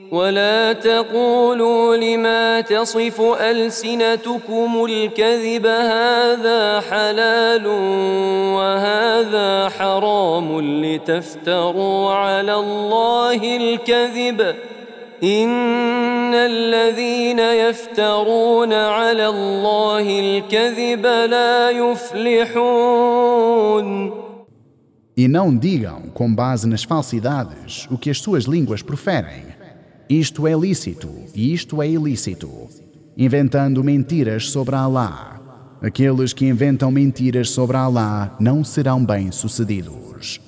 ولا تقولوا لما تصف ألسنتكم الكذب هذا حلال وهذا حرام لتفتروا على الله الكذب إن الذين يفترون على الله الكذب لا يفلحون. E não digam, com base nas falsidades, o que as suas línguas proferem. Isto é lícito e isto é ilícito, inventando mentiras sobre Allah. Aqueles que inventam mentiras sobre Allah não serão bem-sucedidos.